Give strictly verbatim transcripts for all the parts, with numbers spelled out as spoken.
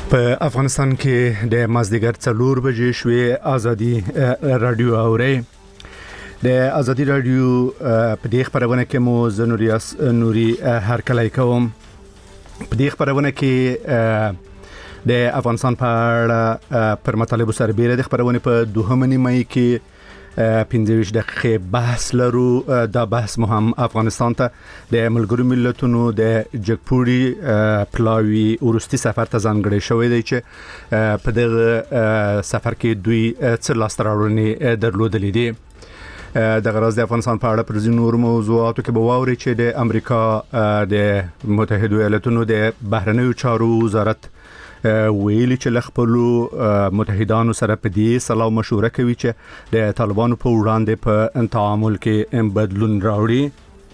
په افغانستان کې د مازدیګر څلور بجې شوې ازادي رادیو اوري د ازادي رادیو په دې خبرونه کې مو زنوریاس نوري هر کله کوم په دې خبرونه کې د افغانستان په اړه پر مطالبه سره بیره د خبرونه په دوهمه نیمه کې پنځه دقیقې بحث لرو. دا بحث مو هم افغانستان ته د ملګرو ملتونو د جګپوري پلاوی ورستي سفر ته ځانګړی شوی دی چې په دغه سفر کې دوی څه لاسته راوړنې درلودلې دي. د غرض د افغانستان په اړه پر ځینو نور موضوعاتو کې به واوري چې د امریکا د متحده ایالاتونو د بهرنیو چارو وزارت ویلي چې لخپلو متحدانو سره په دې سلام مشوره کوي چې د طالبانو په وړاندې په تعامل کې بدلون راوړي.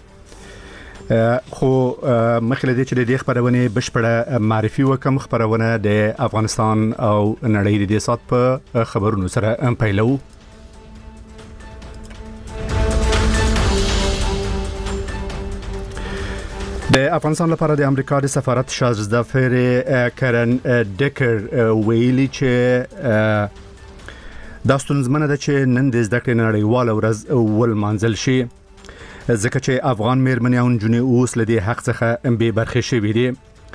خو مخکې د دې خبرونه بشپړه معرفي وکم. خبرونه د افغانستان او نړۍ د دې سات په خبرونو سره پیلو. د افغانستان لپاره د امریکا د سفارت شازدافر کرن ډیکر ویلي چې دا ستونزمنه ده چې نن د زده کړې نړیواله ورځ ولمانځل شي ځکه چې افغان مېرمنې او نجونې اوس له دې حق څخه بې برخې شوي دي.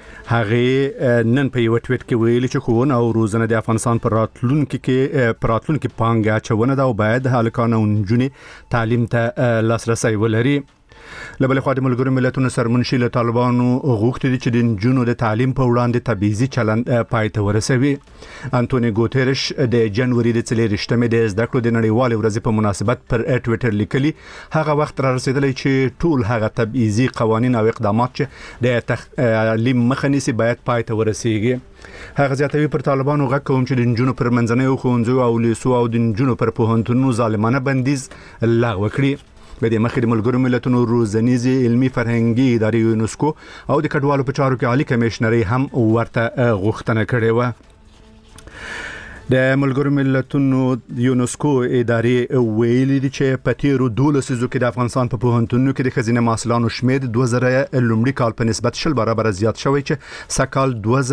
هغه نن په یو ټویټ کې ویلي چې ښوونه او روزنه د افغانستان پر راتلونکي کې پر راتلونکي پانګه اچونه ده او باید هلکان او نجونې تعلیم ته لاسرسي ولري. لبل خو د ملګرو ملتونو سرمنشي له طالبانو غوښتي دي چې د نجونو د تعلیم په وړاندې تبعیضي چلند پای ته ورسوي. انټونی ګوتریش د جنوري د څلورشتمې د زده کړو د نړیوال ورځې په مناسبت پر ټویټر لیکلي هغه وخت را رسیدلی چې ټول هغه تبعیضي قوانين او اقدامات چې د تعلیم مخه نیسي باید پای ته ورسیږي. هغه ځاتوي پر طالبانو غږ کوم چې د نجونو پر منځنۍ ښوونځیو او لیسو او د نجونو پر پوهنتونونو ظالمانه بندیز لغوه کړي. په دې مخکې د ملګرو ملتونو روزنیزي علمي فرهنګي ادارې یونسکو او د کډوالو په چارو کې عالی کمشنري هم ورته غوښتنه کړې و. د ملګرو ملتونو یونسکو ادارې ویلي دي چې په تیرو دولسو لسیزو کې د افغانستان په پوهنتونونو کې د ښځینه محصلانو شمېر دوه زره لومړي کال په نسبت شل برابر زیات شوی چې سکال دوه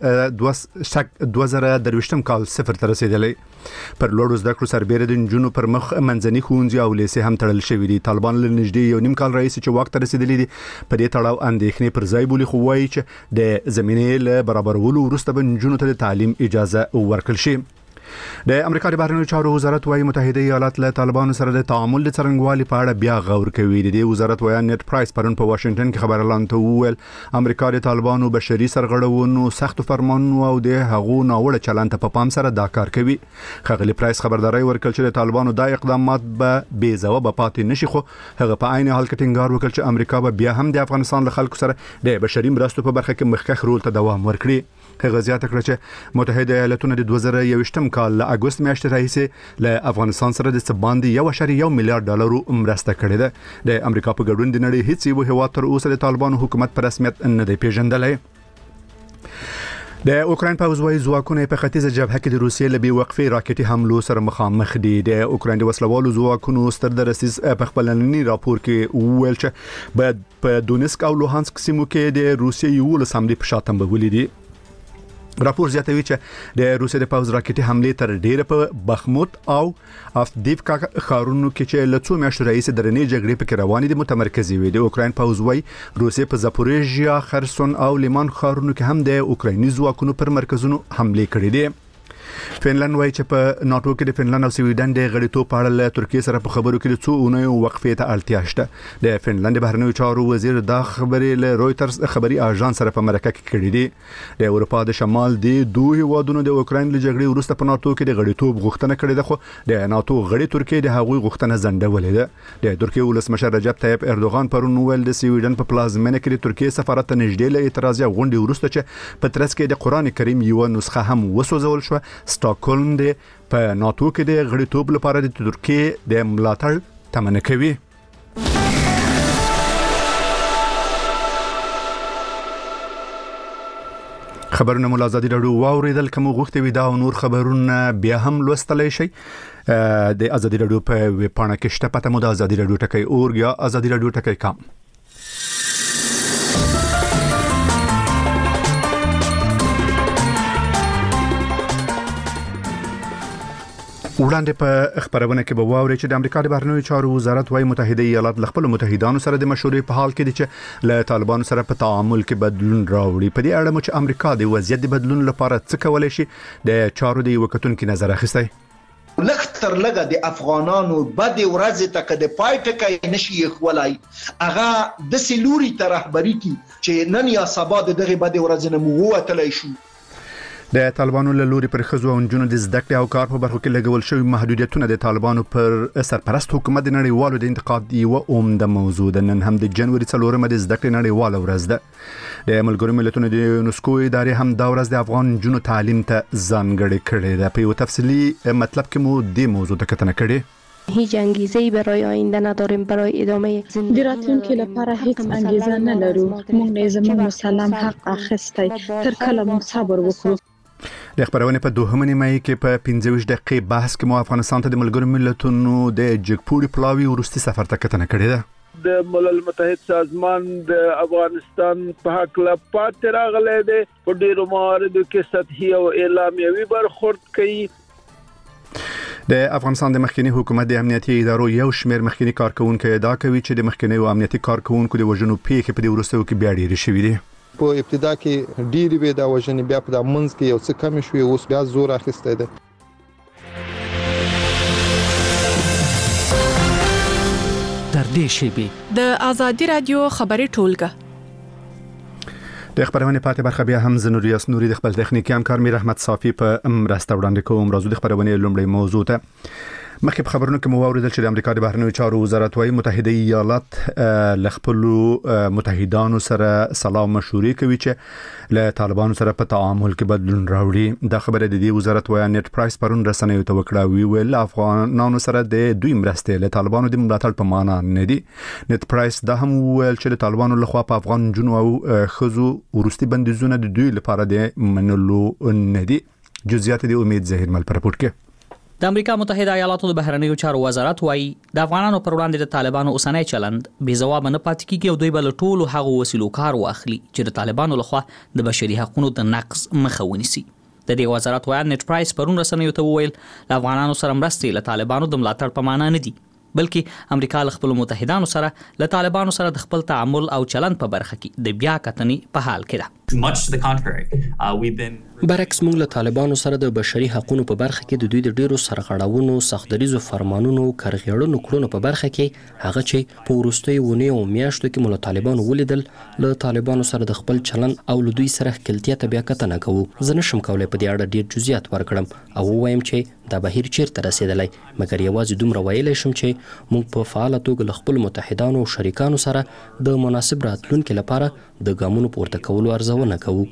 زره دوه زره درویشتم کال صفر ته رسیدلی. پر لوړو زده کړو سربېره د نجونو پر مخ منځني ښوونځي او لیسې هم تړل شوي دي. طالبان له نږدې یو نیم کال راهیسې چې واک ته رسیدلي دي په دې تړاو اندېښنې پر ځای بولي، خو وایي چې د زمینې له برابرولو وروسته به نجونو ته د تعلیم اجازه ورکړل شي. د امریکا د بهرنیو چارو وزارت وايي متحده ایالات له طالبانو سره د تعامل د څرنګوالي په اړه بیا غور کوي. د دې وزارت وايي نیټ پرایس پرون په واشنگټن کې خبر اعلان ته وویل امریکا د طالبانو بشري سرغړونو سخت فرمانونو او د هغو ناوړه چلند ته په پام سره دا کار کوي. خغلی پرایس خبرداري ورکړ چې د طالبانو دا اقدامات به بې ځوابه پاتې نشي، خو هغه په عین حال کې ټینګار وکړ چې امریکا به بیا هم د افغانستان له خلکو سره د بشري مرستو په برخه کې مخکښ رول ته دوام ورکړي. هغه زیاته کړه چې متحده ایالاتونو د دوه زره یوویشتم کال له اګوست میاشتې راهیسې له افغانستان سره د څه باندې یو اشاریه یو میلیارډ ډالرو مرسته کړې ده. د امریکا په ګډون د نړۍ هیڅ یو هیواد تر اوسه د طالبانو حکومت په رسمیت نه دی پیژندلی. د اوکراین پوځ وايي ځواکونه په ختیځه جبهه کې د روسیې له بې وقفې راکټي حملو سره مخامخ دي. د اوکراین د وسلوالو ځواکونو ستر درسیز په خپل ننني راپور کې وویل چې باید په دونسک او لوهانسک سیمو کې د روسیې یولس حملې په شاتم بولې دي. راپور زیاتوي چې د روسیې د پوځ راکټي حملې تر ډیره په بخموت او افدیفکا ښارونو کې چې له څو میاشتو راهیسې درنې جګړې پکې روانې دي متمرکزې وي. د اوکراین پوځ وايي روسیې په زاپوریژیا، خرسون او لیمان ښارونو کې هم د اوکرایني ځواکونو پر مرکزونو حملې کړې دي. فنلند وايي چې په ناتو کې د فنلند او سویډن د غړیتوب په اړه له ترکیې سره په خبرو کې د څو اونیو وقفې ته اړتیا شته. د فنلند بهرنیو چارو وزیر دا خبرې له رويټرز خبري اژانس سره په مرکه کې کړې دي. د اروپا د شمال د دوه هیوادونو د اوکراین له جګړې وروسته په ناتو کې د غړیتوب غوښتنه کړې ده، خو د ناتو غړي ترکیه د هغوی غوښتنه ځنډولې ده. د ترکیه ولسمشر رجب طیب اردوغان پرون ویل د سویډن په پلازمینه کې د ترکیه سفارت ته نږدې له اعتراضي غونډې وروسته چې په ترڅ کې د قران کریم یو نسخه هم وسوځول شو. سټاکهولم په ناتو کې د غړیتوب لپاره د ترکیه د ملاتړ تمنه کوي. خبرونه مو ازادي رادیو واوریدل، کوم غوښتي وي دا او نور خبرونه بیا هم لوستلای شي د ازادي رادیو په ویب پاڼه کې شته. پته مو د ازادي رادیو ټکی اورګ یا ازادي رادیو ټکی کام. وړاندې په خبرونه کې به واوري چې د امریکا د بهرنیو چارو وزارت وايي متحده ایالات له خپل متحدانو سره د مشورې په حال کې دي چې له طالبانو سره په تعامل کې بدلون راوړي. په دې اړه مو چې امریکا د وضعیت د بدلون لپاره څه کولای شي د چارو د وکتونکو نظر اخیستی. لختر لګه د افغانانو بد ورځ ته کده پای ټکای نشي خولای هغه د سلوري تر رهبری کی چې نن یا سبا دغه بد ورځ نه مو وتلای شو. د طالبانو له لوري پر خزو او جنونو د زده کړې او کار په برخو کې لګول شوی محدودیتونه د طالبانو پر سرپرست حکومت د نړیوالو د انتقاد یو عمده موضوع ده. نن هم د جنوري څلورمه د زده کړې نړیواله ورځ ده. د ملګرو ملتونو د یونسکو ادارې هم دا ورځ د افغان جنونو تعلیم ته ځانګړې کړې ده. په یو تفصیلی مطلب کې مو د موضوع ته کتنه کړې. هیچ انگیزه‌ای برای آینده نداریم، برای ادامه زندگی راتلونکي لپاره هیڅ انگیزه نه لرو. موږ نه زموږ مسلم حق اخیستی تر کله موږ صبر وکړو. د خبرونه په دوهمه نیمه کې په پنځه ویشت دقیقې بحث کې مو افغانستان ته د ملګرو ملتونو د جګپوري پلاوی ورستي سفر ته کتنه کړې ده. د ملل متحد سازمان د افغانستان په حق لا پات راغله ده په ډیرو مواردو کې سطحي او اعلامیوي برخورد کوي. د افغانستان د مخکنی حکومت د امنیتي ادارو یو شمېر مخکنی کارکونکو ادعا کوي چې د مخکنی او امنیتي کارکونکو د وژنو پیښې په دې ورستیو کې بیا ډېرې شوې دي. په ابتدا کې ډېری وې دا وژنې بیا په منځ کې یو څه کم شوې، اوس بیا زور اخیسته ده. در دې شیبي د آزادي رادیو خبري ټولګه د خبرونه پاتې برخه بیا هم زنوریاس نوري د خپل تخنیکی همکار میر احمد صافی په مرسته وړاندې کوم. راځو د خبرونه لومړی موضوع ته. مخکې په خبرونو کې مو واوریدل چې د امریکا د بهرنیو چارو وزارت وايي متحده ایالات له خپل متحدانو سره سلا مشورې کوي چې له طالبانو سره په تعامل کې بدلون راوړي. دا خبره د دې وزارت وايي نیټ پرایس پرون رسنیو ته وکړه. وی ویل افغانانو سره د دوی مرستې له طالبانو د ملاتړ په معنا نه دي. نیټ پرایس دا هم ویل چې د طالبانو لخوا په افغان جنو او خزو ورستي بندیزونه د دوی لپاره د منلو نه دي. جزئیات د امید ظاهر مل پر پورت کې. د امریکا متحده ایالاتو د بهرنیو چارو وزارت وايي د افغانانو پر وړاندې د طالبانو اوسنۍ چلند بې ځواب نه پاتې کیږي او دوی بل ټولو هغه وسیلو کار واخلي چې د طالبانو لخوا د بشري حقوقو د نقض مخه ونیسي. د دې وزارت وايي نیټ پرایس پرون رسنیو ته وویل د افغانانو سره مرستې له طالبانو د ملاتړ په معنا نه دي، بلکې امریکا له خپل متحدانو سره له طالبانو سره د خپل تعامل او چلند په برخه کې د بیا کتنې په حال کې ده. برعکس موږ له طالبانو سره د بشري حقوقو په برخه کې د دوی د ډیرو سرغړاونو، سختدریزو فرمانونو، کارغړنو کړونو په برخه کې هغه چې په وروستیو ونیو او میاشتو کې موږ له طالبانو ولیدل، له طالبانو سره د خپل چلند او له دوی سره خپلتیا ته بیا کتنه کوو. زه نشم کولای په دې اړه ډیر جزئیات ورکړم او وایم چې دا بهیر چیرته رسیدلی، مګر یوازې دومره ویلی شم چې موږ په فعاله توګه له خپل متحدانو او شریکانو سره د مناسب راتلونکي لپاره د ګامونو پورته کولو ارزونه کوو.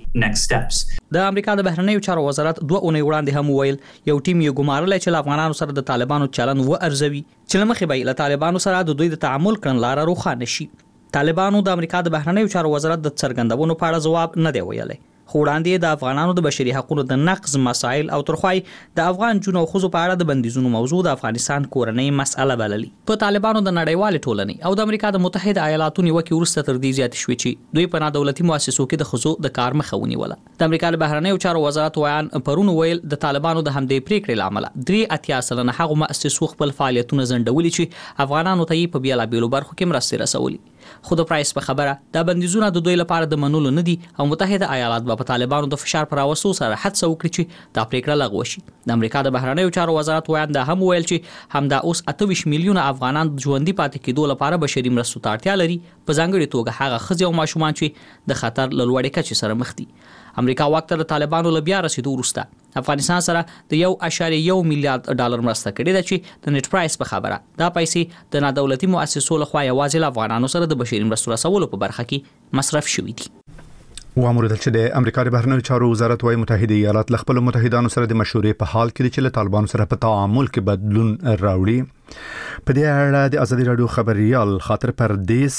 د امریکا د بهرنیو چارو وزارت دوه اونۍ وړاندې هم ویل یو ټیم یې ګمارلی چې له افغانانو سره د طالبانو چلند و ارزوي چې له مخې به له طالبانو سره د دوی د تعامل کړنلاره روښانه شي. طالبانو د امریکا د بهرنیو چارو وزارت د څرګندونو په اړه ځواب نه دی ویلی، خو وړاندې د افغانانو د بشري حقوقو د نقض مسایل او ترخوای د افغان جنو خزو په اړه د بندیزونو موضوع د افغانستان کورنۍ مسأله بللي. په طالبانو د نړیوال ټولنې او د امریکا د متحده ایالاتو نیوکې وروسته تر دې زیات شوې چې دوی په نادولتي مؤسسو کې د خزو د کار مخه ونیوله. د امریکا د بهرنیو چارو وزارت ویان پرون ویل د طالبانو د همدې پریکړې لامل درې اتیا سلنه هغه مؤسسو خپل فعالیتونه ځنډولي چې افغانانو ته یې په بیلابیلو برخو کې مرستې رسولي. خو د پرایس په خبره دا بندیزونه د دوی لپاره د منلو نه دي او متحده ایالات به په طالبانو د فشار پر راوستو سره هڅه وکړي چې دا پریکړه لغوه شي. د امریکا د بهرنیو چارو وزارت ویان دا هم ویل چې همدا اوس اته ویشت میلیونه افغانان ژوندۍ پاتې کېدو لپاره بشري مرستو ته اړتیا لري، په ځانګړي توګه هغه ښځې او ماشومان چې د خطر له لوړې کچې سره مخ دي. امریکا وخت د طالبانو له بیا رسیدو وروسته افغانستان سره د یو اعشاریه یو میلیارډ ډالر مرسته کړې ده چې د نیټ پرایس په خبره دا پیسې د نادولتي مؤسسو لخوا یوازې له افغانانو سره د بشري مرستو رسولو په برخه کې مصرف شوي دي. وامر چې د امریکا د بهرنیو چارو وزارت وايي متحده ایالات له خپل متحدانو سره د مشورې په حال کې چې له طالبانو سره په تعامل کې بدلون راوړي. په دې اړه د آزادي رادیو خبريال خاطر پردیس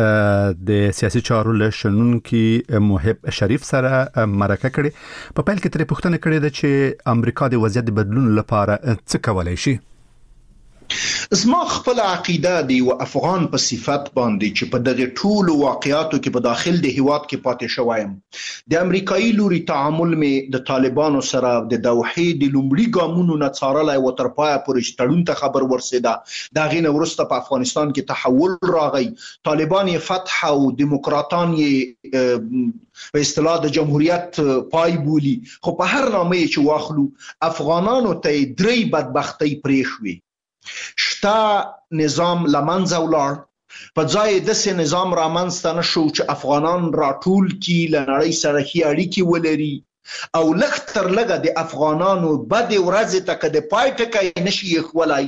د سیاسي چارو له شنونکي محب شریف سره مرکه کړې. په پیل کې ترې پوښتنه کړې ده چې امریکا د وضعیت بدلون لپاره څه کولای شي. زما خپل عقیده دی او افغان په صفت باندې چې په دغه ټول واقعاتو کې په داخل د هیواد کې پاتې شوایم د امریکایي لوري تعامل می د طالبانو سره د دوحې د لومړي ګامونو نه څارلای او تر پایه پورې تړون ته خبر ورسېده دا غینه ورسته په افغانستان کې تحول راغی طالبان یې فتح او دیموکراتان یې په اصطلاح د جمهوریت پای بولی خو په هر نامه چې واخلو افغانانو ته درې بدبختی پرې شوې شتا نظام لمنځه ولاړ په ځای د سه نظام رامنځته نشو چې افغانان راټول کی لنړی سره هي اړیکې ولري او لږ تر لږه د افغانانو بد ورځ ته کده پای ټکای نشي خولای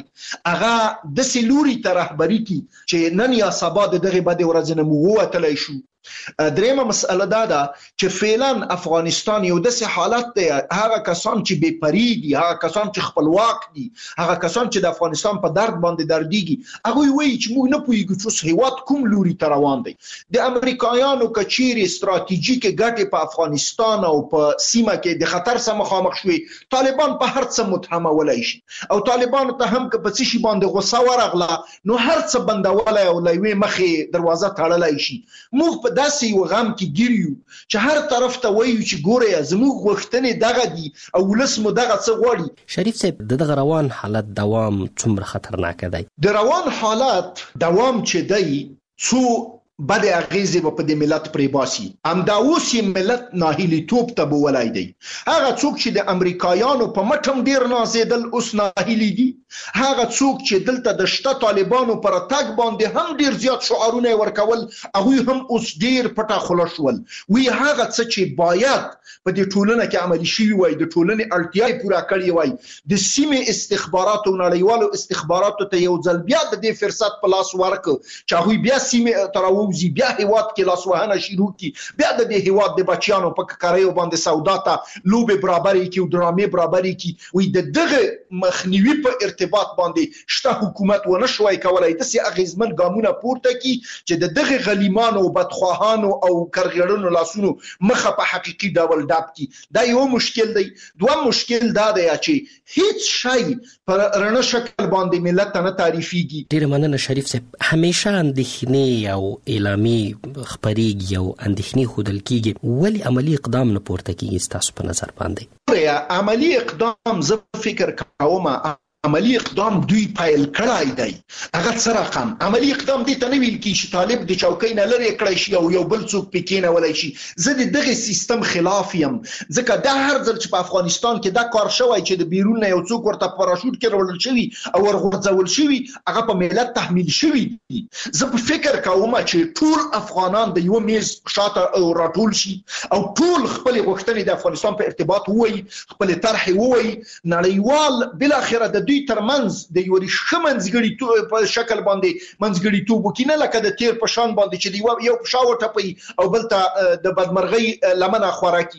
هغه د سلوري ته رهبری کی چې نن یا سبا دغه بد ورځ نه مو وتلای شو درېمه مسأله دا ده چې فعلا افغانستان یو داسې حالت دی هغه کسان چې بې پرې دي هغه کسان چې خپلواک دي هغه کسان چې د افغانستان په درد باندې دردیږي هغه وایي چې موږ نه پوهیږو چې هیواد کوم لوري ته روان دی د امریکایانو کچيري ستراتیژیک ګټې په افغانستان او په سیمه کې د خطر سره مخامخ شوي طالبان په هر څه متهمولای شي او طالبان ته هم که په څه شي باندې غوسه ورغله نو هر څه بندولای او لوي مخې دروازه تړلای شي موږ په داسې یو غم کې ګیریو چې هر طرف ته وایو چې ګوره زموږ غوښتنې دغه دي او ولس مو دغه څه غواړي شریف صاحب دغه روان حالت دوام څومره خطرناک دی د روان حالت دوام چې دی څو بد اغیزې په دې ملت پرې باسي همدا اوس یې ملت ناهیلي توپ ته بولای دی هغه څوک چې د امریکایانو په مټم ډیر نازیدل اوس ناهیلي دي هغه څوک چې دلته د شته طالبانو پر تګ باندې هم ډیر زیات شعارونه ورکول هغه هم اوس ډیر پټه خلاص ول وی هغه څه چې باید په دې ټولنه کې عملي شي وای د ټولنې اړتیاي پوره کړی وای د سیمې استخباراتو نړیوالو استخباراتو ته یو ځل بیا د دې فرصت په لاس ورک چې هغه بیا سیمې تراو وزي بیا هیواد کې لاس وهنه شروع کی بیا د دې هیواد د بچیانو په کاریو باندې سودا ته لوبه برابرۍ کی او درامې برابرۍ کی وې د دغه مخنیوي په ارتباط باندې شته حکومت ونه شوي کولای د سي اغیزمن ګامونه پورته کی چې د دغه غلیمانو او بدخواهانو او کرغړونو لاسونو مخه په حقيقي ډول ډاب کی دا یو مشکل دی دوه مشکل دا دی چې هیڅ شی پر رڼا شکل باندې ملت نه تعریفيږي ډیر مننه شریف صاحب همیشه اندېښنې او اعلامي خبريږي او اندېښنې خودل کیږي ولی عملی اقدام نه پورته کیږي تاسو په نظر باندې عملی اقدام زه فکر کوم عملی اقدام دوی پایل کړای دی هغه څه رقم عملی اقدام دې ته نه ویل کی چې طالب د چوکۍ نه لري کړی شي او یو بل څوک پکې نه ولای شي زه د دغه سیستم خلاف یم ځکه دا هر ځل چې په افغانستان کې دا کار شوی چې د بیرون نه یو څوک ورته پاراشوټ کې راوړل شوی او ورغورځول شوی هغه په ملت تحمیل شوی دي زه په فکر کوم چې ټول افغانان د یو میز شاته راټول شي او ټول خپل غوښتنې د افغانستان په ارتباط وایي خپل طرح وایي نړیوال بل اخره د ترمنځ د یو شمنځګړي په شکل باندې منځګړي توب کینه لکه د تیر په شان باندې چې دی یو پښاو ټپي او بلته د بدمرغي لمنه خوراکي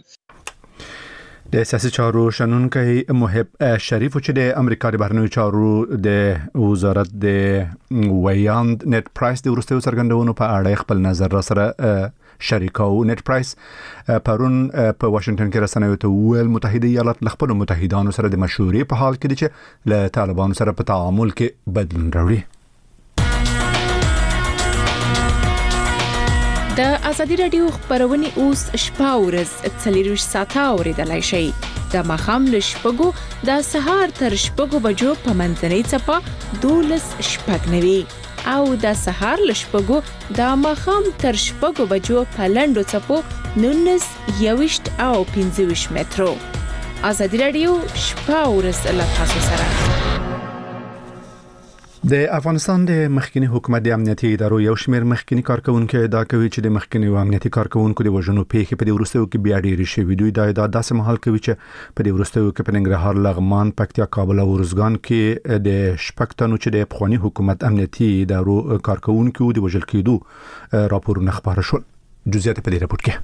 د سیاسي چارو شنونکي محب شریف چې د امریکا د بهرنیو چارو د وزارت د ویاند نت پرایس د ورستیو څرګندونو په اړه خپل نظر را سره شریکاو نت پرایس پرون په واشنگټن کې رسنیو ته ویل متحده ایالات له خپل متحدانو سره د مشورې په حال کې دي چې له طالبانو سره په تعامل کې بدلون راوړي د ازادي رادیو خبرونه اوس شپه ورځ څلور ساعته اوریدلای شي د مخام له شپږو د سهار تر شپږو بجو په منځنۍ چپه دولس شپږنوي او د سهار له شپږو د مخام تر شپږو بجو په لندو چپو نونس یوشت او پنځه ویشت مترو ازادي رادیو شپه ورځ له تاسو سره د افغانستان د مخکنی حکومت د امنیتي ادارو یو شمېر مخکنی کارکونکو دا کوي چې د مخکنی امنیتي کارکونکو د وژنو پیښې په دې ورستیو کې بیا ډېرې شوې دوی دا د داسې مهال کوي چې په دې ورستیو کې په ننګرهار لغمان پکتیا کابل او ارزګان کې د شپږتنو چې د افغاني حکومت امنیتي ادارو کارکونکو د وژل کېدو راپورونه خبره شول جزئیات په دې راپور کې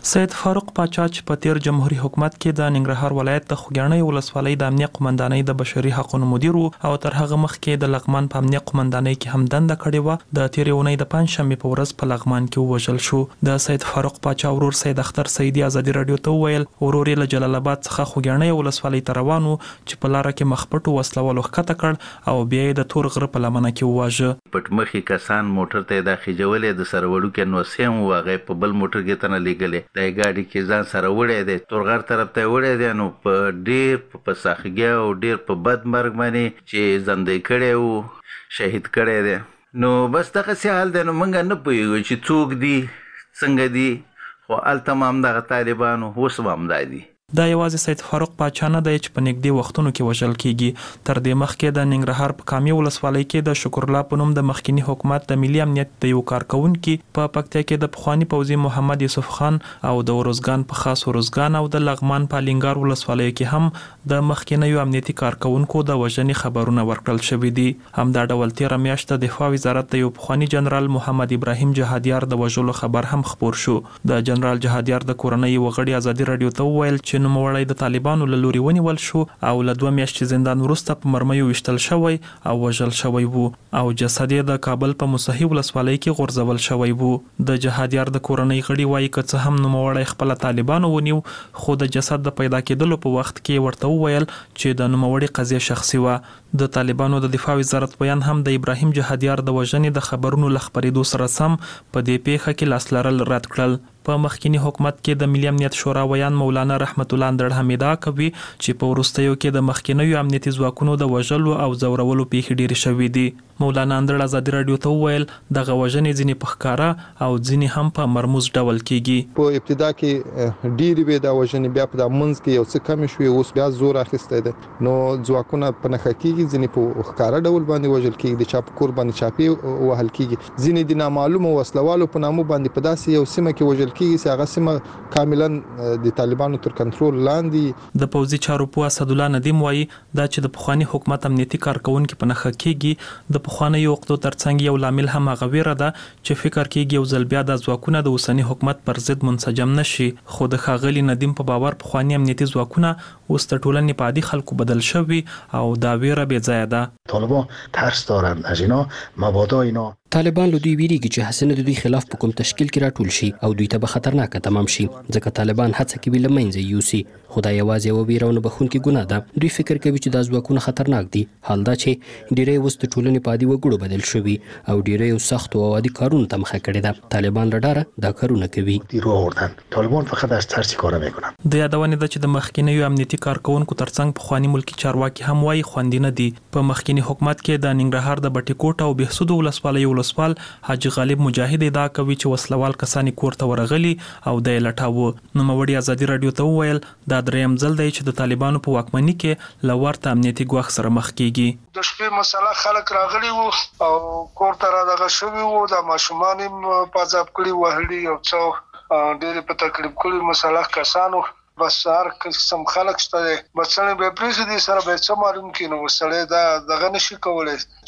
سید فاروق پاچا چې په تیر جمهوریت حکومت کې د ننګرهار ولایت د خوګیاڼۍ ولسوالۍ د امنیه قومندانۍ د بشري حقوقو مدیر او تر هغه مخکې د لغمان په امنیه قومندانۍ کې هم دنده کړې و، د تیر اونۍ د پنځشنبې په ورځ په لغمان کې ووژل شو. د سید فاروق پاچا ورور سید اختر سیدی ازادي رادیو ته وویل ورور یې له جلال آباد څخه خوګیاڼۍ ولسوالۍ ته روان و چې په لاره کې مخپټو وسلوالو ښکته کړ او بیا یې د تور غره په لمنه کې وواژه. پټمخي کسان موټر ته د خېجولې د سروړو کې نو سیم واغې په بل موټر کې تنه لګلې د ګاډي کې ځان سره وړې دي تورغر طرف ته وړې دي نو په ډېر په ساخګیا او ډېر په بد مرګ باندې چې زندې کړي او شهید کړي دي. نو بس دغه سي حال دی. نو مونږ نه پوهیږو چې څوک دي څنګه دي، خو ال تمام دغه طالبانو اوس هم دي. دا یوازې سید فاروق پاچا نه دی چې په نږدې وختونو کې وژل کیږي. تر دې مخکې د ننګرهار په کامي ولسوالۍ کې د شکر الله په نوم د مخکینی حکومت د ملي امنیت د یو کارکونکي په پکتیا کې د پخوانی پوځي محمد یوسف خان او د ورزګان په خاص ورزګان او د لغمان په لنګار ولسوالۍ کې هم د مخکینی امنیتي کارکونکو د وژنې خبرونه ورکړل شوې دي. هم دا ډول تیر میاشت د دفاع وزارت د یو پخوانی جنرال محمد ابراهیم جهادیار د وژلو خبر هم خبر شو. د جنرال جهادیار د کورنۍ وغړي ازادي رادیو ته وویل چې نوموړی د طالبانو له لوري ونیول شو او له دوه میاشتې زندان وروسته په مرمیو وشتل شوی او وژل شوی وو او جسد یې د کابل په مصحي ولسوالۍ کې غورځول شوی وو. د جهادیار د کورنۍ غړي وایي که څه هم نوموړی خپل طالبانو ونیو، خو د جسد د پیدا کېدلو په وخت کې ورته وویل چې د نوموړي قضیه شخصي وه. د طالبانو د دفاع وزارت بیان هم د ابراهیم جهادیار د وژنې د خبرونو له خپرېدو سره سم په دې پیښه کې لاس لرل رد کړل. په مخکینی حکومت کې د ملي امنیت شورا ویان مولانا رحمت الله اندړ حمیدا کوي چې په وروستیو کې د مخکینیو امنیتي ځواکونو د وژلو او زورولو پیښې ډېرې شوې دي. مولانا اندړ ازادي رادیو ته وویل دغه وژنې ځینې په ښکاره او ځینې هم په مرموز ډول کیږي. په ابتدا کې ډېرې وې دا وژنې، بیا په د منځ کې یو څه کم شوې، اوس بیا زور اخیستی دی. نو ځواکونه په نښه کیږي، ځینې په ښکاره ډول باندې وژل کیږي، د چا په کور باندې چاپې وهل کیږي، ځینې د نامعلومو وسلوالو په نامو باندې په داسې یو سیمه کې وژل کیږي چې هغه سیمه کاملا د طالبانو تر کنټرول لاندې. د پوځي چارو په اسد الله ندیم وایي دا چې د پخوانی حکومت امنیتي کارکونکو په نښه کیږي د پخوانی وختو ترڅنګ یو لامل هم هغه ویره ده چې فکر کیږي یو ځل بیا د ځواکونو د اوسنی حکومت پر ضد منسجم نشي. خو د ښاغلي ندیم په باور پخوانی امنیتي ځواکونه اوس د ټولنې په عادي خلکو بدل شوي او دا ویره بې ځایه ده. طالبان ترس دارند از اینا، مبادا اینا. طالبان له دوی ویریږي چې حسنه د دوی خلاف په کوم تشکیل کې راټول شي او دوی ته به خطرناک تمام شي، ځکه طالبان هڅه کوي له منځه یوسي. خو دا یوازې یوه ویره او نه بخښونکې ګناه ده. دوی فکر کوي چې دا ځواکونه خطرناک دي، حال دا چې ډیری اوس د ټولنې په عادي وګړو بدل شوي او ډیری یو سختو او عادي کارونو ته مخه کړې ده. طالبان له ډاره دا کارونه کوي. رو آوردن. طالبان فقط از ترس کار میکنن. د یادونې ده چې د مخکینیو امنیتي کارکونکو ترڅنګ پخواني ملکی چارواکي هم وایي خوندي نه دي. په مخکینی حکومت کې د ننګرهار د بټي کوټ او بهسود ولسوالۍ ولسوال حاجي غالب مجاهد ادعا کوي چې وسلوال کسانی کور ته ورغلي او د لټاوه. نوموړي ازادي رادیو ته وویل دا دریم ځل دی چې د طالبانو په واکمنۍ کې له ورته امنیتي ګواښ سره مخ کیږي. د شپې مسله خلک راغلي وو او کور ته را دغه شوي وو، د ماشومان په عذاب کړي وهلي او څو ډېرې په تکلیف کړي مسله کسانو. بس هر قسم خلک شته، بسړی به پرېږدي دي سره به څه معلوم کړي. نو سړی دا دغه نشي کولی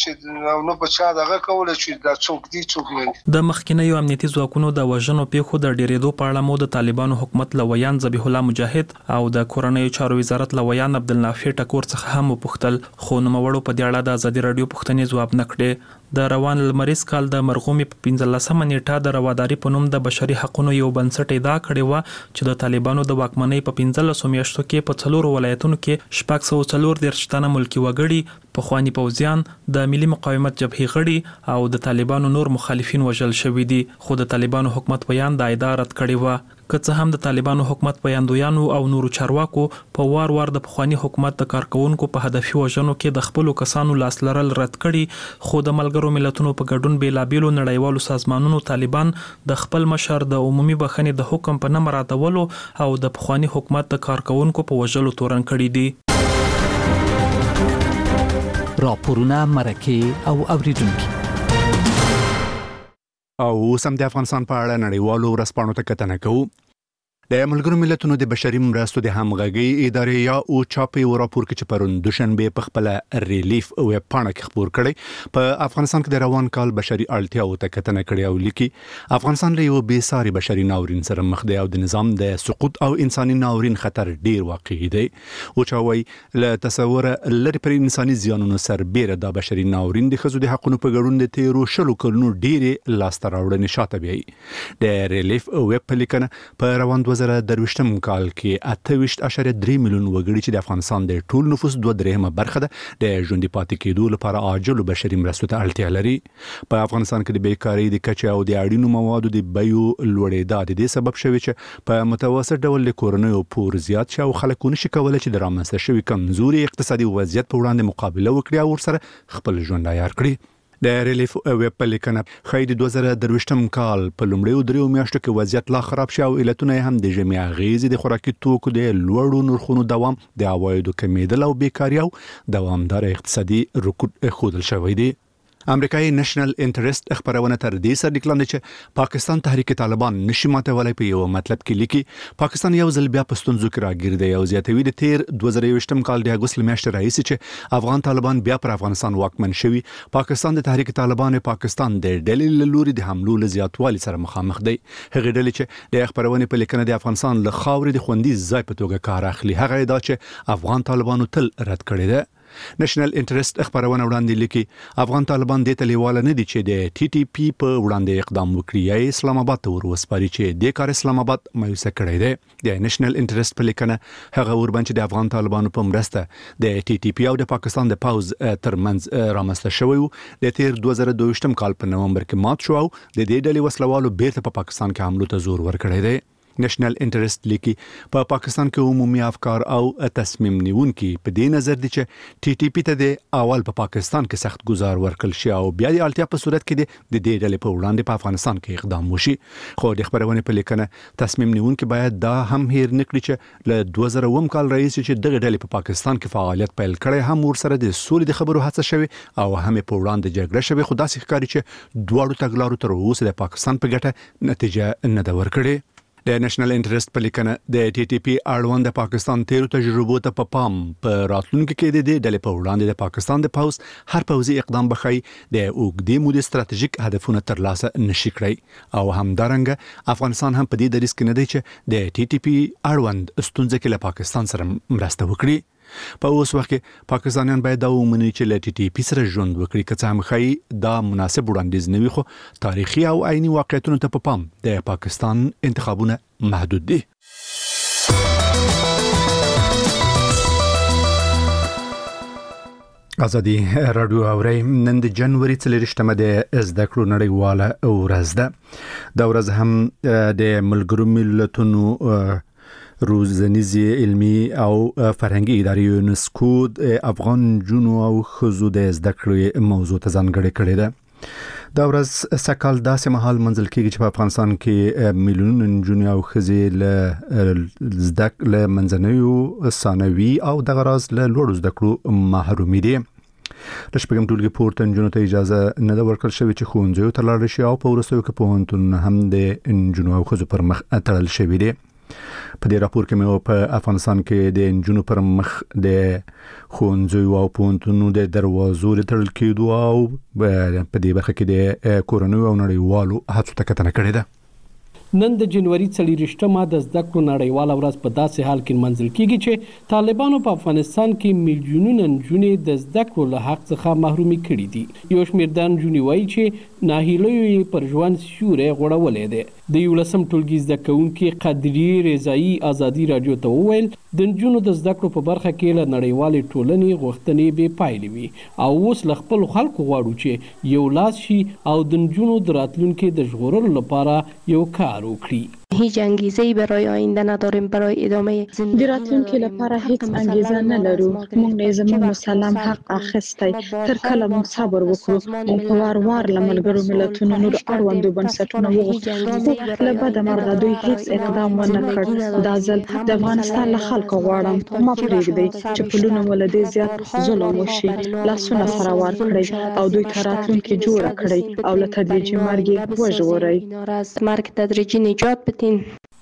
چې نو په چا دغه کولی چې دا څوک دي څوک نه دي. د مخکینیو امنیتي ځواکونو د وژنو پیښو د ډېرېدو په اړه مو د طالبانو حکومت له ویان ذبیح الله مجاهد او د کورنیو چارو وزارت له ویان عبدالنافع ټکور څخه هم وپوښتل، خو نوموړو په دې اړه د ازادي رادیو پوښتنې ځواب نه کړې. د روان لمریز کال د مرغومي په پنځلسمه نیټه د رواداري په نوم د بشري حقوقو یو بنسټ ادعا کړې وه چې د طالبانو د واکمنۍ په پنځلسو میاشتو کې په څلورو ولایتونو کې شپږ سوه څلور دېرش تنه ملکي وګړي، پخواني پوځیان، د ملي مقاومت جبهې غړي او د طالبانو نور مخالفین وژل شوي دي. خو د طالبانو حکومت بیان دا ادعا رد کړې وه. که څه هم د طالبانو حکومت بیاندویانو او نورو چارواکو په وار وار د پخواني حکومت د کارکونکو په هدفي وژنو کې د خپلو کسانو لاس لرل رد کړي، خو د ملګرو ملتونو په ګډون بېلابېلو نړیوالو سازمانونو طالبان د خپل مشر د عمومي بخښنې د حکم په نه مراعاتولو او د پخواني حکومت د کارکونکو په وژلو تورن کړي دي. راپورونه، مرکې او اوریدونکي او سم د افغانستان په اړه نړیوالو ورځپاڼو ته کتنه کوو. د ملګرو ملتونو د بشري مرستو د همغږي ادارې یا او چاپي راپور کې چې پرون دوشنبه په خپل ریلیف او پاڼه کې خبر کړي په افغانستان کې د روان کال بشري اړتیاو ته کتنه کړې او لیکي افغانستان له یو بې ساري بشري ناورین سره مخ دی او د نظام د سقوط او انساني ناورین خطر ډیر واقعي دی او چاوي له تصور لري پر انساني زیانونو سربېره د بشري ناورین د خزو د حقونو په ګډون د تیرو شلو کلونو ډیره لاس تراوړنې شاته بیاي د ریلیف او په لیکنه په روان دوه زره درویشتم کال کې اته ویشت اشاریه درې میلیون وګړي چې د افغانستان د ټول نفوس دوه درېیمه برخه ده د ژوندۍ پاتې کېدو لپاره عاجل بشري مرستو ته اړتیا لري په افغانستان کې د بیکاری د کچې او د اړینو موادو د بیو لوړېدا د دې سبب شوی چې په متوسط ډول د کورنیو پور زیات شي او خلک نشي کولای چې د رامنځته شوی کمزوري اقتصادي وضعیت په وړاندې مقابله وکړي او ورسره خپل ژوند عیار کړي د ریلیف ویب په لیکنه خې د دوه زره درویشتم کال په لومړیو دریو میاشتو کې وضعیت لا خراب شو او علتونه هم د جمعي اغیز د خوراکي توکو د لوړو نرخونو دوام د عوایدو کمیدل او بیکاری او دوامدار اقتصادي رکود خودل شوی دی امریکایي نېشنل انټرست خبرونه تر دې سره لیکل چې پاکستان تحریک طالبان نشي ماتولای په یو مطلب کې لیکي پاکستان یو ځل بیا پښتونځو کې راګیر دی او زیاتوي د تیر دوه زره یوویشتم کال د اگست میاشتې راځي چې افغان طالبان بیا پر افغانستان واکمن شوي پاکستان د تحریک طالبان پاکستان د ډلې لوري د حملو له زیاتوالي سره مخامخ دی هغه ډلې چې د خبرونه په لیکنه د افغانستان له خاورې د خوندي ځای په توګه کار اخلي هغه دا چې افغان طالبانو تل رد کړی دی نېشنل انټرست خبرونه وړاندې لیکي افغان طالبان د تلیواله نه دي چې د ټي ټي پی په وړاندې اقدام وکړي یا اسلام آباد ته ورسپاري چې د کار اسلام آباد مایوس کړی دی د نېشنل انټرست په لیکنه هغه وربند چې د افغان طالبانو په مرسته د ټي ټي پی او د پاکستان د پاوز ترمنځ رامنځته شوی و د تیر دوه زره دوه کال په نومبر کې مات شو او د دې ډلې وسلوالو بیرته په پاکستان کې حمله ته زور ورکړی دی نېشنل انټرست لیکي په پا پاکستان کې عمومي افکار او تصمیم نیونکي په دې نظر دي چې ټي ټي پی ته د اول په پا پاکستان کې سخت گزار ورکل شي او بیا د اړتیا په صورت کې د دې ډلې په وړاندې په افغانستان کې اقدام وشي خو د خبرونه په لیکنه تصمیم نیونکي باید دا هم هیر نکړي چې له دوه زره اووه کال رئیس چې دغه ډلې په پا پاکستان کې فعالیت پیل کړي هم ورسره د سولې د خبرو هڅه شوی او هم په وړاندې جګړه شوی خو داسې ښکاري چې دواړو تګلارو تر اوسه د پاکستان په ګټه نتیجه نه ده ورکړې د نېشنل انټرست په لیکنه د ټي ټي پی اړوند د پاکستان تیرو تجربو ته په پام په راتلونکو کې د دې ډلې په وړاندې د پاکستان د پاوز هر پوځي اقدام بخای د اوګدې مودې ستراتیژیک هدفونه ترلاسه نشي کړی او همدارنګه افغانستان هم په دې دریس کې نه دی چې د ټي ټي پی اړوند ستونزې کې له پاکستان سره مرسته وکړي په اوس وخت کې پاکستانیان باید دا ومني چې له ټي ټي پی سره ژوند وکړي که څه هم ښایي دا مناسب وړاندیز نه وي خو تاریخي او عیني واقعیتونو ته په پام د پاکستان انتخابونه محدود دي ازادي رادیو اوري نن د جنوري څلورشتمه د زده کړو نړیواله ورځ ده دا ورځ هم د ملګرو ملتونو روزنیزي علمي او فرهنګي ادارې یونسکو افغان جنو او خزو د زده کړې موضوع ته ځانګړې کړې ده دا ورځ سکهال داسې مهال منځل کېږي چې په افغانستان کې میلیونونه نجونې او ښځې له زده له منځنیو ثانوي او دغه راز له لوړو زده کړو محرومې دي د شپږم ټولګي پورته نجونو ته اجازه نه ده ورکړل شوې چې ښوونځیو ته لاړ شي او په وروستیو کې پوهنتونونه هم د نجونو او ښځو پر مخ تړل شوي دي په دې راپور کې مې په افغانستان کې د نجونو پر مخ د ښوونځیو او پوهنتونونو د دروازو د تړل کېدو او په دې برخه کې د کورنیو او نړیوالو هڅو ته کتنه کړې ده نن د جنوري څلورشتمه د زده کړو نړیواله ورځ په داسې حال کې منځل کېږي چې طالبانو په افغانستان کې میلیونونه نجونې د زده کړو له حق څخه محرومې کړي دي یو شمېر د نجونې وایي چې ناهیلیو یې پر ژوند سیوری غوړولی دی د یولسم ټولګي زده کوونکي قدرې رضایي ازادي راډیو ته وویل د نجونو د زده کړو په برخه کې له نړیوالې ټولنې غوښتنې بې پایلې وي او اوس له خپلو خلکو غواړو چې یو لاس شي او د نجونو د راتلونکي د ژغورلو لپاره یو کار وکړي هیچ انگیزه‌ای برای آینده نداریم برای ادامه زندگی د راتلونکي لپاره هیڅ انگیزه نه لرو موږ نه زموږ مسلم حق اخیستی تر کله موږ صبر وکړو او په وار وار له ملګرو ملتونو نور اړوندو بنسټونو وغوښتو له بده مرغه دوی هیڅ اقدام ونه کړ دا ځل د افغانستان له خلکو غواړم ما پرېږدئ چې په لونه ولدې زیات ظلم وشي لاسونه سره وار کړئ او دوی ته راتلونکي جوړه کړئ او له تدریجي مرګ یې وژغورئ مرګ تدریجي نجات بدین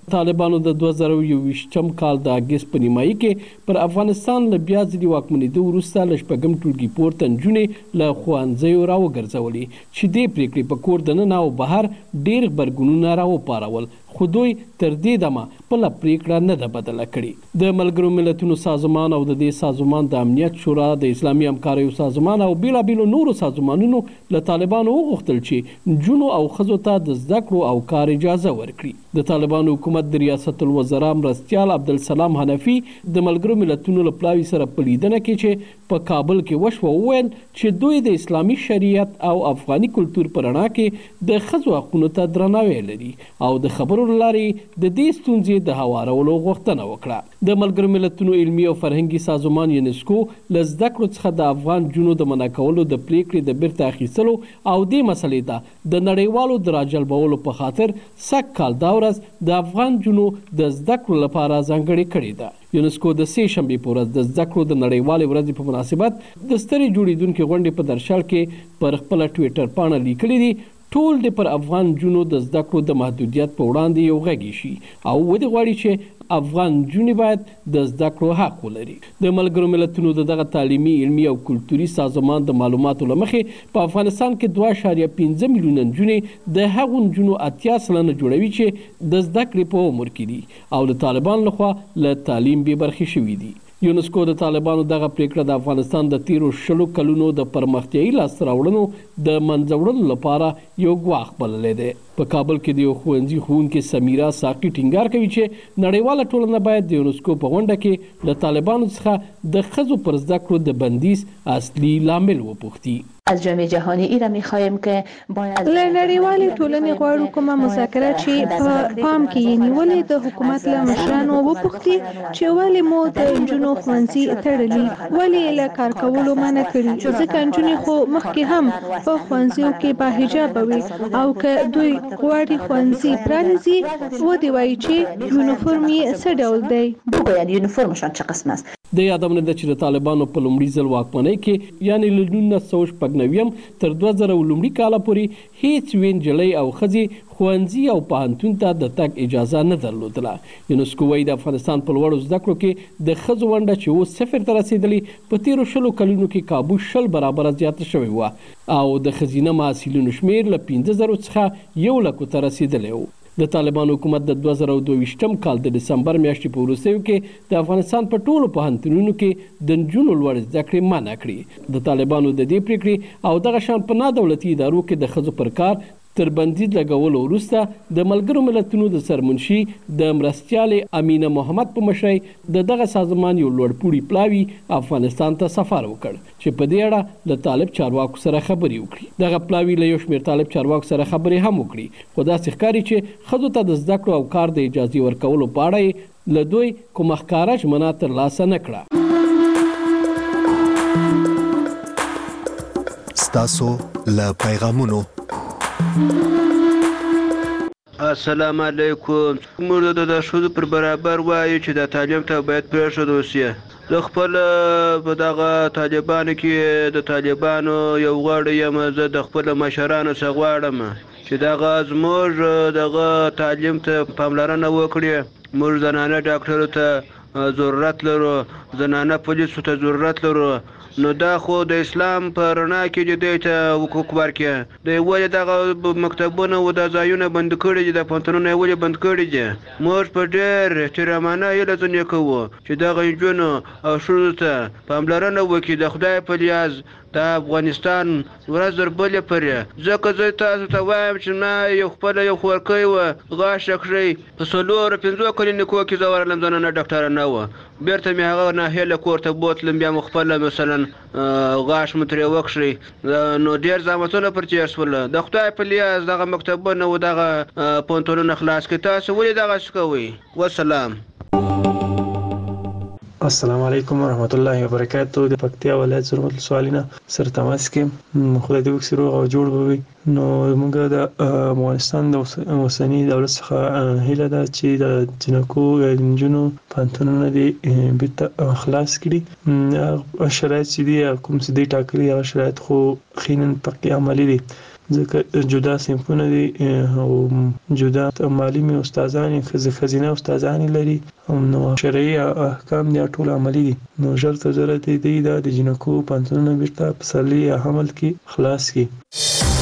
طالبانو د دوه زره یوویشتم کال د اګست په نیمایي کې پر افغانستان له بیا ځلې واکمنېدو وروسته له شپږم ټولګي پورته نجونې له ښوونځیو راوګرځولې چې دې پرېکړې په کور دننه او بهر ډېر غبرګونونه راوپارول، خو دوی تر دې دمه خپله پرېکړه نه ده بدله کړې. د ملګرو ملتونو سازمان او د دې سازمان د امنیت شورا، د اسلامي همکاریو سازمان او بېلابېلو نورو سازمانونو له طالبانو وغوښتل چې نجونو او ښځو ته د زده کړو او کار اجازه ورکړي. د طالبانو حکومت د ریاست الوزرا مرستیال عبدالسلام حنفي د ملګرو ملتونو له پلاوي سره په لیدنه کې چې په کابل کې وشوه وویل چې دوی د اسلامي شریعت او افغاني کلتور په رڼا کې د ښځو حقونو ته درناوی لري او د خبرو له لارې د دې ستونزې د هوارولو غوښتنه وکړه. د ملګرو ملتونو علمي او فرهنګي سازمان یونسکو له زده کړو څخه د افغان جنونو د منع کولو د پرېکړې د بیرته اخیستلو او دې مسلې ته د نړیوالو د راجلبولو په خاطر سږ کال دا ورځ د افغان جنونو د زده کړو لپاره ځانګړې کړې ده. یونسکو د سې شنبې په ورځ د زده کړو د نړیوالې ورځې په مناسبت د سترې جوړېدونکې غونډې په درشل کې پر خپله ټویټر پاڼه لیکلي دي ټول د پر افغان جنونو د زده کړو د محدودیت په وړاندې یو غږی شي او ودې غواړي چې افغان جنونې باید د زده کړو حق ولري. د ملګرو ملتونو د دغه تعلیمي، علمي او کلتوري سازمان د معلوماتو له مخې په افغانستان کې دوه اعشاریه پنځه میلیونه نجونې د هغو نجونو اتیا سلنه جوړوي چې د زده کړې په عمر کې دي او د طالبانو لخوا له تعلیم بې برخې شوي دي. یونسکو د طالبانو دغه پریکړه د افغانستان د تیرو شلو کلونو د پرمختیایي لاسته راوړنو د منځه وړلو لپاره یو ګواښ بللی دی. په کابل کې د یو ښوونځي ښوونکې سمیرا ساقي ټینګار کوي چې نړیواله ټولنه باید د یونسکو په غونډه کې له طالبانو څخه د ښځو پر زده کړو د بندیز اصلي لامل وپوښتي. از جامعه جهانی ایره می‌خواهیم که باید له نړیوالې ټولنې غواړو کومه مذاکره چې په پام کې یې نیولې د حکومت له مشرانو وپوښتي چې ولې مو د نجونو ښوونځي تړلي، ولې له کار کولو منع کړي، ځکه نجونې خو مخکې هم په ښوونځیو کې باحجابه وي او که دوی غواړي ښوونځي پرانیزي ودې وایي چې یونیفورم یې څه ډول دی، بگوید یونیفرمشان چه قسم است. د یادونه ده چې د طالبانو په لومړي ځل واکمنۍ کې یعنې له نولس سوه شپږ نوي تر دوه زره لومړي کاله پورې هیڅ یوې نجلۍ او ښځې ښوونځي او پوهنتون ته د تګ اجازه نه درلودله. یونسکو وایي د افغانستان په لوړو زده کړو کې د ښځو ونډه چې اوس صفر ته رسېدلې په تېرو شلو کلونو کې کابو شل برابره زیاته شوې وه او د ښځینه محصلینو شمېر له پنځه زرو څخه یو لکو ته رسېدلی و. د طالبانو حکومت د دوه زره دوه ویشتم کال د دسمبر میاشتې په وروستیو کې د افغانستان په ټولو پوهنتونونو کې د نجونو لوړې زده کړې منع کړې. د طالبانو د دې پرېکړې او دغه شان په نا دولتي ادارو کې د ښځو پر کار تر بندیز لګولو وروسته د ملګرو ملتونو د سرمنشي د مرستیالې امینه محمد په مشرۍ د دغه سازمان یو لوړپوړي پلاوي افغانستان ته سفر وکړ چې په دې اړه له طالب چارواکو سره خبرې وکړي. دغه پلاوي له یو شمېر طالب چارواکو سره خبرې هم وکړي، خو داسې ښکاري چې ښځو ته د زده کړو او کار د اجازې ورکولو په اړه یې له دوی کومه ښکاره ژمنه ترلاسه نه کړه. ستاسو له پیغامونو السلام علیکم. موږ د ښځو پر برابر وایو چې د تعلیم ته باید پرېښودل شي. زه خپل په دغه طالبانو کې د طالبانو یو غړی یم. زه د خپلو مشرانو څخه غواړم چې دغه زموږ دغه تعلیم ته پاملرنه وکړي. موږ زنانه ډاکټرو ته ضرورت لرو، زنانه پولیسو ته ضرورت لرو، نو دا خو د اسلام په رڼا کې چې دوی ته حقوق ورکړي. دوی ولې دغه مکتبونه او د ځایونه بند کړي دي، د پوهنتونونه یې ولې بند کړي دي؟ موږ په ډېر احترامانه هیله ځنې کوو چې دغه نجونو او ښځو ته پاملرنه وکړي د خدای په لیاز د افغانستان ورځ تر بلې پورې. ځکه زه تاسو ته وایم چې ما یو خپله یو خورکۍ وه غاښ کښې په څلورو پنځو کلینیکو کې زه ورغلم، زنانه ډاکټره نه وه. بیرته مې هغه ناهیله کور ته بوتلم، بیا مو خپله مثلا غاښ مو ترې وکښې، نو ډېر زحمتونه پر تېر شول. د خدای په لیاز دغه مکتبونه او دغه پوهنتونونه خلاص کړي. تاسو ولې دغسې کوئ؟ والسلام. السلام علیکم ورحمت الله وبرکاتو. د پکتیا ولایت زرمت ولسوالۍ سره تماس کې خدای دې وکړي روغ او جوړ وي. نو موږ د افغانستان د اوسني دولت څخه هیله ده چې د جنکو د نجونو پوهنتونونه دې بیرته خلاص کړي. شرایط چې دي کوم څه دي ټاکلي هغه شرایط خو یقینا پکې عملي دي. ځکه جدا صنفونه دي او جدا معلمي استادان خزینه استادان لري نو شرعي احکام دي ټول عملی دي نو شرط ضرورت دی د جنکو پنځونه بیرته په سلی عمل کې خلاص کی